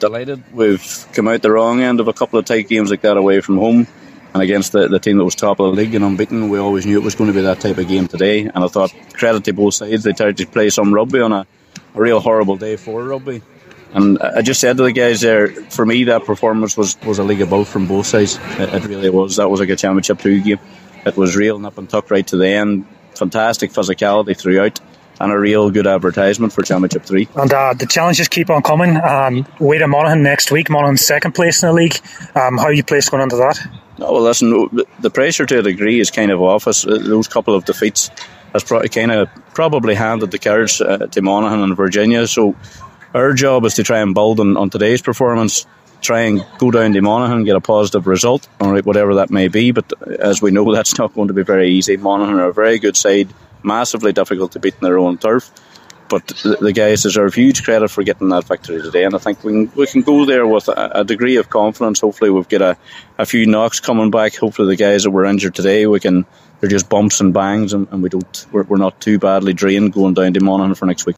delighted. We've come out the wrong end of a couple of tight games like that away from home, and against the team that was top of the league and unbeaten. We always knew it was going to be that type of game today, and I thought credit to both sides. They tried to play some rugby on a real horrible day for rugby. And I just said to the guys there, for me that performance was a league above from both sides. It really was. That was like a Championship 2 game. It was real nip and tuck right to the end. Fantastic physicality throughout, and a real good advertisement for Championship 3. And the challenges keep on coming. Away to Monaghan next week. Monaghan's second place in the league. How are you placed going into that? Oh, well, listen, the pressure to a degree is kind of off us. Those couple of defeats has probably handed the cards to Monaghan and Virginia. So our job is to try and build on today's performance, try and go down to Monaghan and get a positive result, all right, whatever that may be. But as we know, that's not going to be very easy. Monaghan are a very good side, massively difficult to beat in their own turf. But the guys deserve huge credit for getting that victory today, and I think we can go there with a degree of confidence. Hopefully we've got a few knocks coming back. Hopefully the guys that were injured today, they're just bumps and bangs, and we're not too badly drained going down to Monaghan for next week.